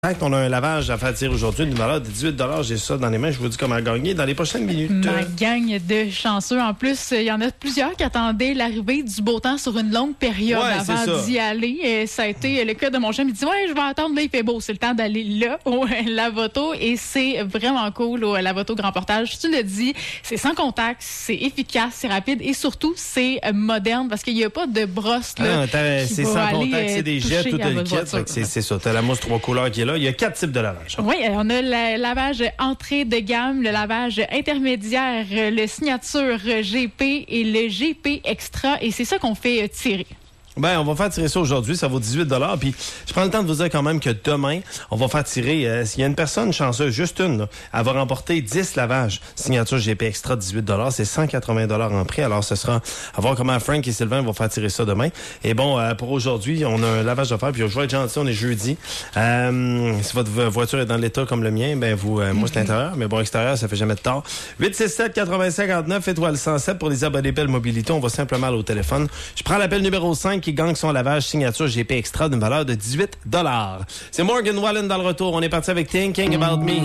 On a un lavage à faire tirer aujourd'hui d'une valeur de 18 $. J'ai ça dans les mains. Je vous dis comment gagner dans les prochaines minutes. Ma gang de chanceux. En plus, il y en a plusieurs qui attendaient l'arrivée du beau temps sur une longue période avant d'y aller. Ça a été le cas de mon chum. Il dit, ouais, je vais attendre. Là, il fait beau. C'est le temps d'aller là, au Lavoto. Et c'est vraiment cool au Lavoto Grand Portage. Tu le dis, c'est sans contact, c'est efficace, c'est rapide et surtout, c'est moderne parce qu'il n'y a pas de brosse. Là, c'est sans contact, c'est des jets, tout le kit. C'est ça. T'as la mousse 3 couleurs qui est là. Il y a 4 types de lavage. Oui, on a le lavage entrée de gamme, le lavage intermédiaire, le signature GP et le GP extra. Et c'est ça qu'on fait tirer. Ben, on va faire tirer ça aujourd'hui. Ça vaut 18 $. Puis, je prends le temps de vous dire quand même que demain, on va faire tirer, s'il y a une personne chanceuse, juste une, là, elle va remporter 10 lavages. Signature GP Extra, 18 $. C'est 180 $ en prix. Alors, ce sera à voir comment Frank et Sylvain vont faire tirer ça demain. Et bon, pour aujourd'hui, on a un lavage à faire. Puis, je vais être gentil, on est jeudi. Si votre voiture est dans l'état comme le mien, ben, moi, c'est l'intérieur. Mais bon, extérieur, ça fait jamais de tort. 867-8059, étoile 107 pour les abonnés Bell Mobilité. On va simplement aller au téléphone. Je prends l'appel numéro 5. Qui gagne son lavage signature GP Extra d'une valeur de 18 $. C'est Morgan Wallen dans le retour. On est parti avec Thinking About Me.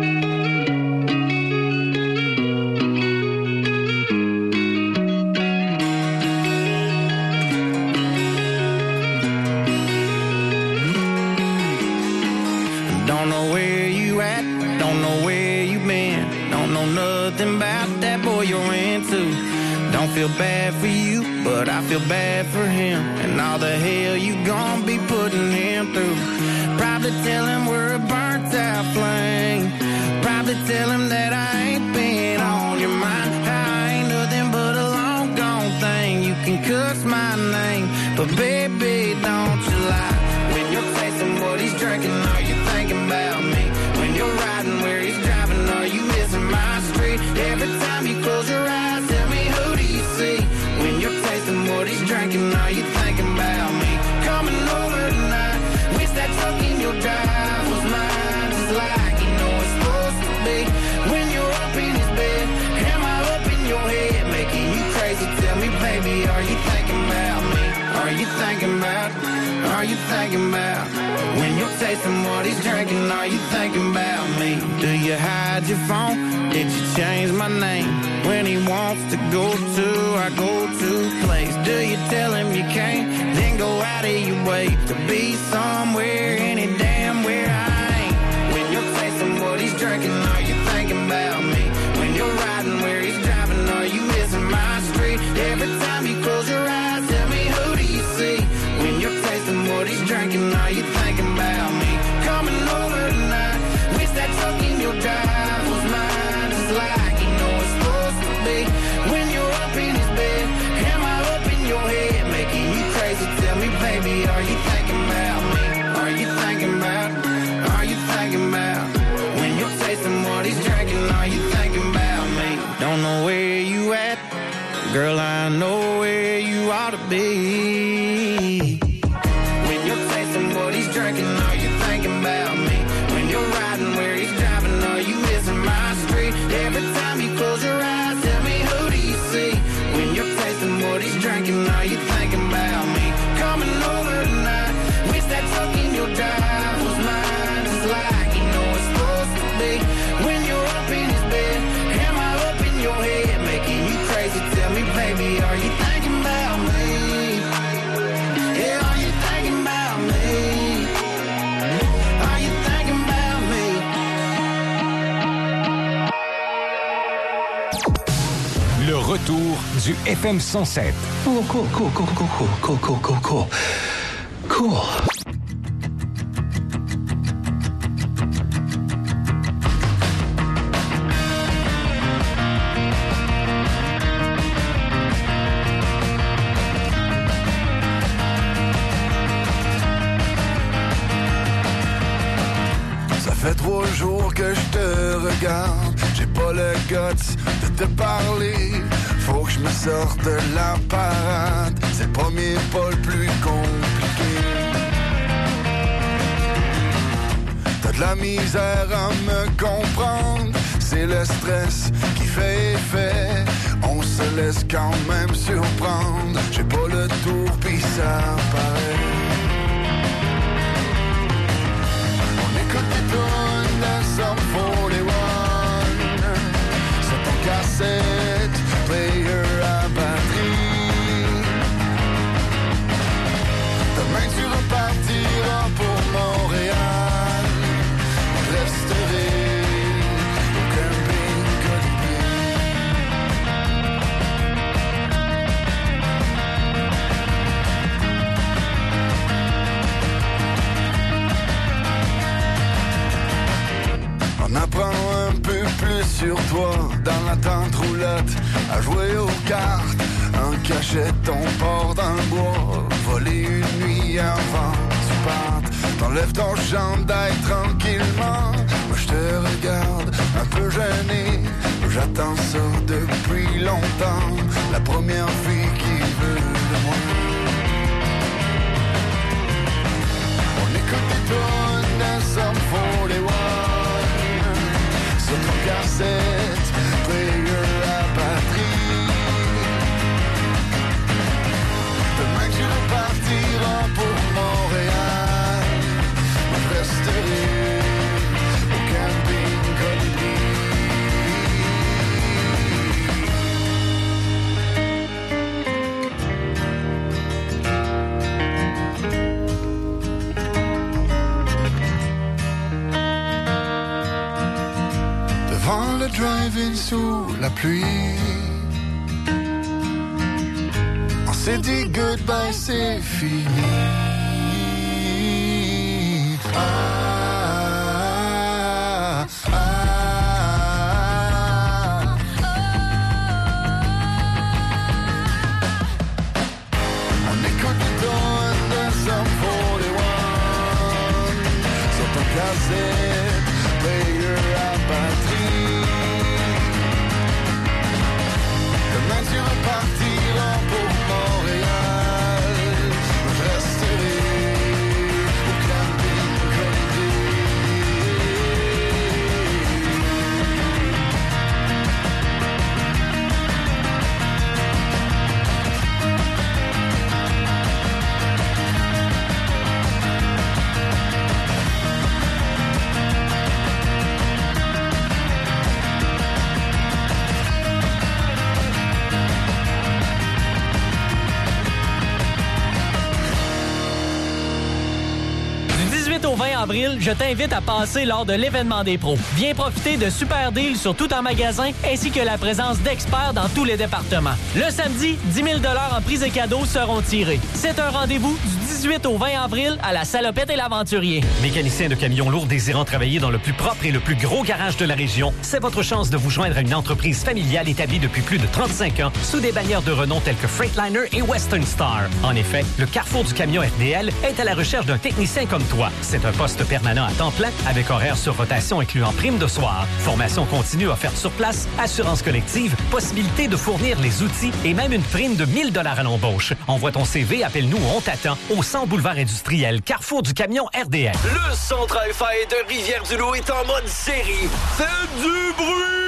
Don't know where you at, don't know where you been, don't know nothing about that boy you're into. Don't feel bad for you, but I feel bad for him and all the hell you gon' be putting him through. Probably tell him we're a burnt out flame. Probably tell him that I ain't been on your mind. I ain't nothing but a long gone thing. You can cuss my name, but baby, don't you lie. When you're tasting what he's drinking, are you thinking about me? When you're riding where he's driving, are you missing my street? Every time you close your eyes, tell me who do you see? When you're tasting what he's drinking, are you thinking about me? Coming over tonight, wish that truck in your drive was mine, just like you know it's supposed to be. When you're up in his bed, am I up in your head, making you crazy? Tell me, baby, are you thinking about me? Are you thinking about? Are you thinking about? When you're tasting what he's drinking, are you thinking about me? Do you hide your phone? Did you change my name? When he wants to go to our go-to place, do you tell him you can't? Then go out of your way to be somewhere, any damn where I ain't. When you're tasting what he's drinking, are you thinking about me? When you're riding where he's driving, are you missing my street? Every time you close your eyes, tell me who do you see? When you're tasting what he's drinking, are you thinking about me? Coming over tonight, wish that truck in your drive was mine, just like you know it's supposed to be. When you're up in his bed, am I up in your head, making you crazy? Tell me, baby, are you thinking about me? Are you thinking about? Are you thinking about? When you're tasting what he's drinking, are you thinking about me? Don't know where you at, girl, I know where you ought to be. When you're tasting what he's drinking, are you thinking about me? When you're riding where he's driving, are you missing my street? Every time you close your eyes, tell me who do you see? When you're tasting what he's drinking, are you thinking about me? Coming over tonight, wish that truck in your drive was mine, just like you know it's supposed to be. When you're up in his bed, am I up in your head, making you crazy? Tell me, baby, are you thinking about me? Yeah, are you thinking about me? Are you thinking about me? Le retour du FM 107. Oh, cool. Ça fait 3 jours que je te regarde, j'ai pas le guts de te parler. Faut que je me sorte de la parade, c'est le premier pas le plus compliqué. T'as de la misère à me comprendre, c'est le stress qui fait effet. On se laisse quand même surprendre, j'ai pas le tour pis ça paraît. On est apprend un peu plus sur toi. Dans la tente roulotte, à jouer aux cartes. En cachette, on part dans le bois. Voler une nuit avant tu partes. T'enlèves ton chandail tranquillement. Moi je te regarde, un peu gêné. J'attends ça depuis longtemps. La première fille qui veut de moi. On écoute des tonnes de Sum 41 sur ton cassette, player à batterie. Demain que tu repartiras pour Montréal, moi je resterai au camping Colibri. Devant le drive-in sous la pluie, on s'est dit goodbye, c'est fini. Ah, ah, ah. On écoute le tonne de Sum 41 sur ton cassette, player à batterie. Demain tu repartiras pour Montréal. Moi je resterai au camping Colibri. Au 20 avril, je t'invite à passer lors de l'événement des pros. Viens profiter de super deals sur tout en magasin ainsi que la présence d'experts dans tous les départements. Le samedi, 10 000 $ en prix et cadeaux seront tirés. C'est un rendez-vous du 18 au 20 avril à la Salopette et l'Aventurier. Mécanicien de camions lourds désirant travailler dans le plus propre et le plus gros garage de la région, c'est votre chance de vous joindre à une entreprise familiale établie depuis plus de 35 ans sous des bannières de renom telles que Freightliner et Western Star. En effet, le Carrefour du camion FDL est à la recherche d'un technicien comme toi. C'est un poste permanent à temps plein avec horaire sur rotation incluant prime de soir, formation continue offerte sur place, assurance collective, possibilité de fournir les outils et même une prime de 1 000 $ à l'embauche. Envoie ton CV, appelle-nous, on t'attend au 100 boulevard industriel, Carrefour du camion RDL. Le centre Hi-Fi de Rivière-du-Loup est en mode série. Faites du bruit!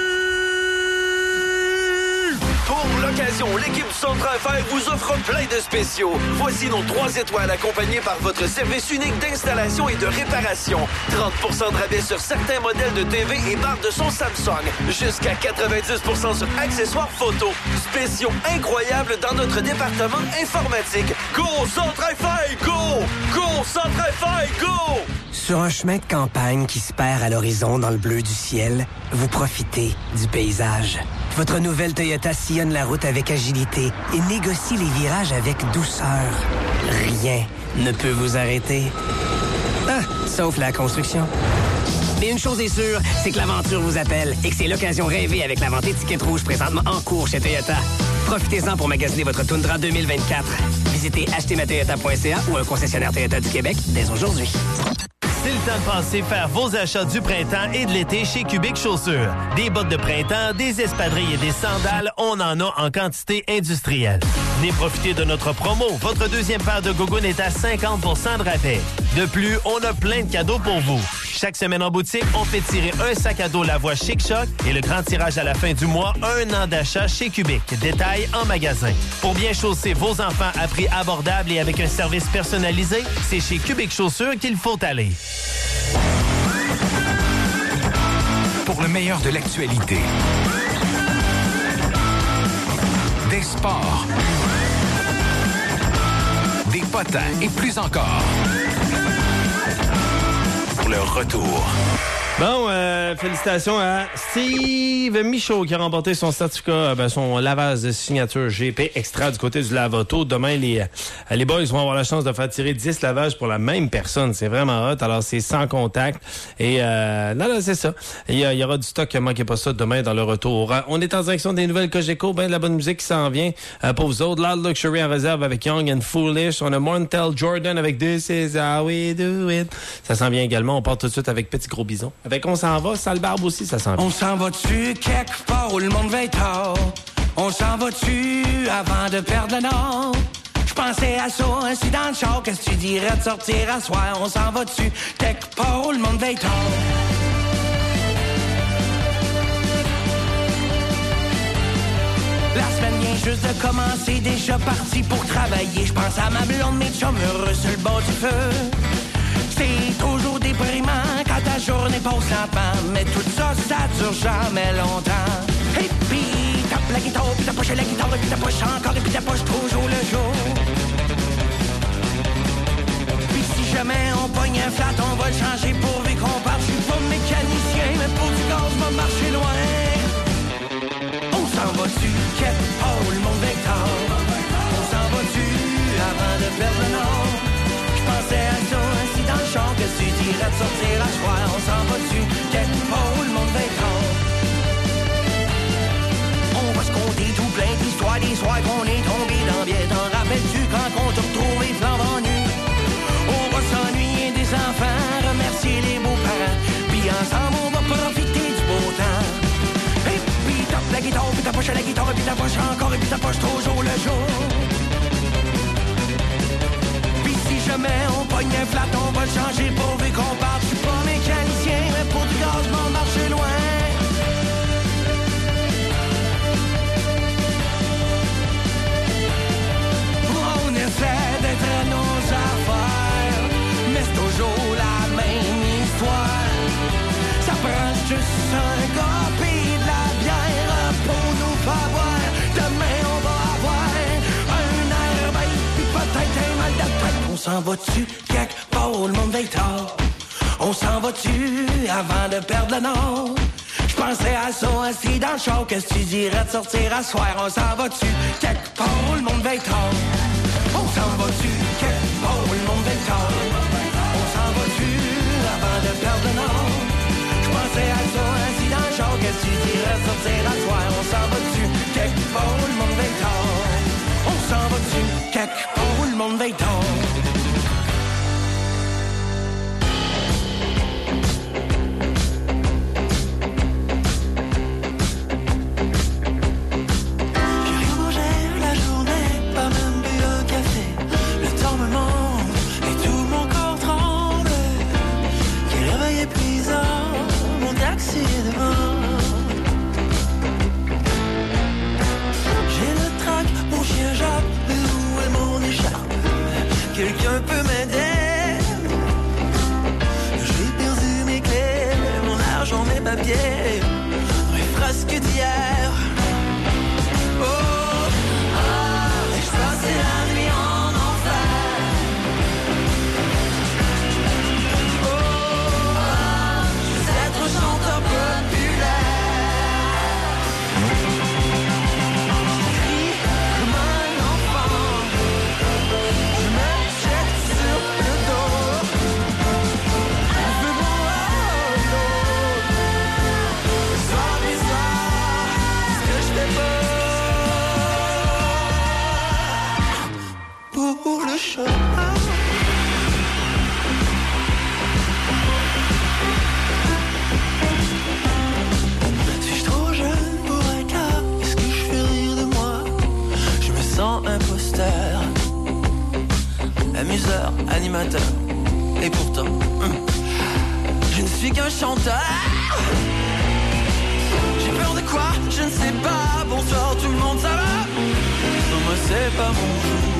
Pour l'occasion, l'équipe du Centre Hi-Fi vous offre plein de spéciaux. Voici nos 3 étoiles accompagnés par votre service unique d'installation et de réparation. 30% de rabais sur certains modèles de TV et barres de son Samsung. Jusqu'à 90% sur accessoires photo. Spéciaux incroyables dans notre département informatique. Go Centre Hi-Fi, go! Go Centre Hi-Fi, go! Sur un chemin de campagne qui se perd à l'horizon dans le bleu du ciel, vous profitez du paysage. Votre nouvelle Toyota sillonne la route avec agilité et négocie les virages avec douceur. Rien ne peut vous arrêter. Ah, sauf la construction. Mais une chose est sûre, c'est que l'aventure vous appelle et que c'est l'occasion rêvée avec la vente étiquette rouge présentement en cours chez Toyota. Profitez-en pour magasiner votre Tundra 2024. Visitez achetermatoyota.ca ou un concessionnaire Toyota du Québec dès aujourd'hui. C'est le temps de penser faire vos achats du printemps et de l'été chez Cubic Chaussures. Des bottes de printemps, des espadrilles et des sandales, on en a en quantité industrielle. Venez profiter de notre promo. Votre deuxième paire de gougounes est à 50% de rabais. De plus, on a plein de cadeaux pour vous. Chaque semaine en boutique, on fait tirer un sac à dos Lavoie Chic Choc et le grand tirage à la fin du mois, 1 an d'achat chez Cubic. Détail en magasin. Pour bien chausser vos enfants à prix abordable et avec un service personnalisé, c'est chez Cubic Chaussures qu'il faut aller. Pour le meilleur de l'actualité, des sports, des potins et plus encore. Pour le retour Bon, félicitations à Steve Michaud qui a remporté son certificat, son lavage de signature GP Extra du côté du Lavoto. Demain, les boys vont avoir la chance de faire tirer 10 lavages pour la même personne. C'est vraiment hot. Alors, c'est sans contact. Et non, c'est ça. Il y aura du stock. Manquez pas ça demain dans le retour. On est en direction des nouvelles Cogeco. Ben de la bonne musique qui s'en vient pour vous autres. Loud Luxury en réserve avec Young and Foolish. On a Montel Jordan avec This Is How We Do It. Ça s'en vient également. On part tout de suite avec Petit Gros Bison. Avec On s'en va, Sale Barbe aussi, ça s'en vient. On s'en va-tu quelque part où le monde va être tard? On s'en va-tu avant de perdre le nord? Je pensais à ça, ainsi dans le char. Qu'est-ce que tu dirais de sortir à soir? On s'en va-tu quelque part où le monde va être tard? La semaine vient juste de commencer, déjà parti pour travailler. Je pense à ma blonde, mes chums heureux sur le bord du feu. C'est toujours déprimant quand ta journée passe lentement. Mais tout ça, ça dure jamais longtemps. Et puis, tape la guitare, puis t'approches la guitare, puis t'approches encore, et puis t'approches toujours le jour. Puis si jamais on pogne un flat, on va le changer pourvu qu'on parte. Je suis pas mécanicien, mais pour du gaz, je vais marcher loin. On s'en va-tu, quelque part où le monde est tard? On s'en va-tu avant de perdre le nord? Je pensais à ça, ainsi dans le champ, que tu dirais de sortir à soir. On s'en va-tu, quelque part où le monde va être tard? On va se compter tout plein d'histoires, des soirs qu'on est tombé dans biais. T'en rappelles-tu quand on t'a retrouvé flambant nu? On va s'ennuyer des enfants, remercier les beaux-parents, puis ensemble on va profiter du beau temps. Et puis tape la guitare, puis t'approches la guitare, puis t'approches encore, et puis t'approches toujours le jour. Puis si jamais on pogne un flat, on va le changer pourvu qu'on parte. Je suis pas mécanicien, mais pour du gaz, je m'en marche loin. On essaie d'être à nos affaires, mais c'est toujours la même histoire. Ça prend juste un copie de la bière pour nous faire voir. Demain on va avoir un air bête, puis peut-être un mal de tête. On s'en va-tu quelque part où le monde est tard? On s'en va-tu avant de perdre le nord? Je pensais à ça assis dans le char. Qu'est-ce que tu dirais de sortir à soir? On s'en va-tu quelque part où le monde est tard? On s'en va-tu quelque part où le monde est tard? On s'en va-tu avant de perdre le nord? Je pensais à ça assis dans le char. Qu'est-ce que tu dirais de sortir à soir? On s'en va-tu quelque part où le monde est tard? On s'en va-tu quelque part où le monde est tard? J'ai le trac, mon chien jappe, mais où est mon écharpe? Quelqu'un peut m'aider? J'ai perdu mes clés, mon argent, mes papiers, mes frasques d'hier. Oh, je passais la nuit en enfer. Oh, je veux être chanteur populaire. Crie comme un enfant, je me jette sur le dos. Fais-moi l'eau, soir et soir, ce que je fais pas pour le show. Imposteur, amuseur, animateur, et pourtant, je ne suis qu'un chanteur. J'ai peur de quoi? Je ne sais pas. Bonsoir tout le monde, ça va? Non, moi c'est pas mon jour.